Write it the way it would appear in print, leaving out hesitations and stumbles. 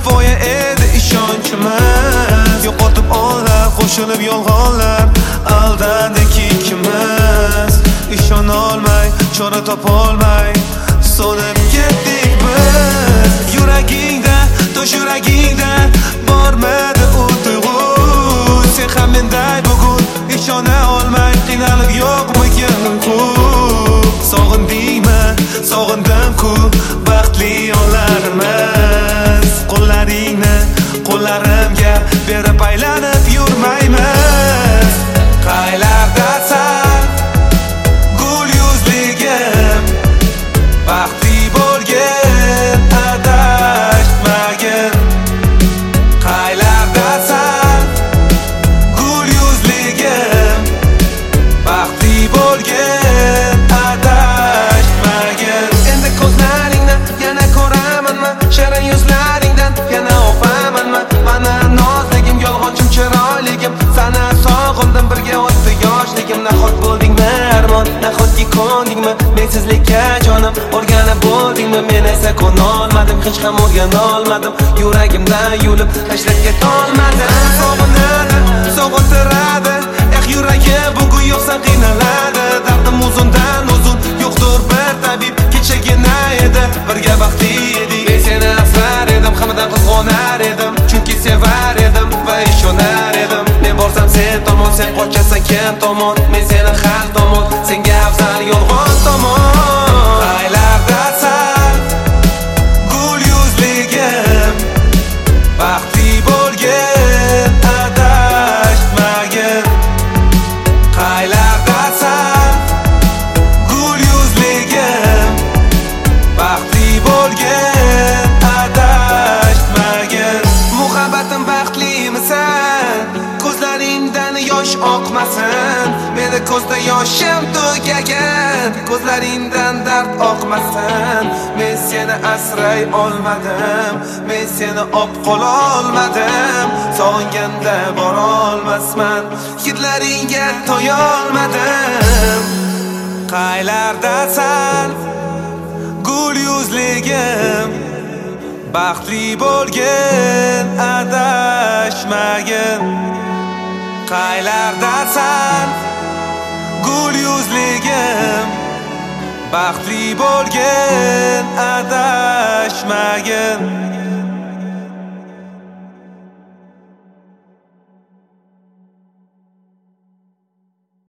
kifoya edi ishonchimiz. Yo'qotib onlar, qo'shilib yolg'onlar, aldandik ikkimiz. Ishona olmay, chora topolmay so'nib ketdik biz. Yuragingda, tosh yuragingda bormadi u tuyg'u. Sen ham menday bugun ishona olmay qiynalib yo'qmikin uyqu. Sog'indingmi? Sog'indim-ku baxtli onlarimiz. Qo'llaringni qo'llarimga berib aylanib yurmaymiz. Qaylardasan gul yuzligim, baxtli bo'lgin adashmagin. Qaylardasan gul yuzligim, baxtli bo'lgin adashmagin. Endi ko'zlaringni yana ko'ramanmi? Shirin yuzlaringdan yana o'pamanmi? Mana nozligim, yolg'onchim, chiroyligim, sana sog'indim, birga o'tdi yoshligim. Nahot bo'ldingmi armon, nahotki ko'ndingmi mensizlikka jonim? O'rganib bo'ldingmi, men esa ko'nolmadim, hech ham o'rganolmadim. Yuragimdan yulib tashlab ketolmadim. Sog'inadi, sog'intiradi, yuragim bugun yo'qsan qiynaladi. Dardim uzundan uzun, yo'qdir bir tabib. Kechagina edi, birga baxtli edik. Men seni asrar edim, hammadan qizg'onar edim, chunki sevar edim va ishonar edim. Men borsam sen tomon, sen qochasan kim tomon? Men seni har tomon, senga afzal yolg'on tomon. Qaylardasan gul yuzligim, baxtli bo'lgin adashmagin. Qaylardasan gul yuzligim, baxtli bo'lgin adashmagin. Muhabbatim baxtlimisan? Ko'zlaringdan yosh oqmasin. Meni ko'zda yoshim tugagan, ko'zlaringdan dard oqmasin. Men seni asray olmadim, men seni op qola olmadim. Sog'inganda bora olmasman, hidlaringga to'ya olmadim. Qaylardasan gul yuzligim, baxtli bo'lgin adashmagin. Qaylardasan gul yuzligim, baxtli bo'lgin adashmagin.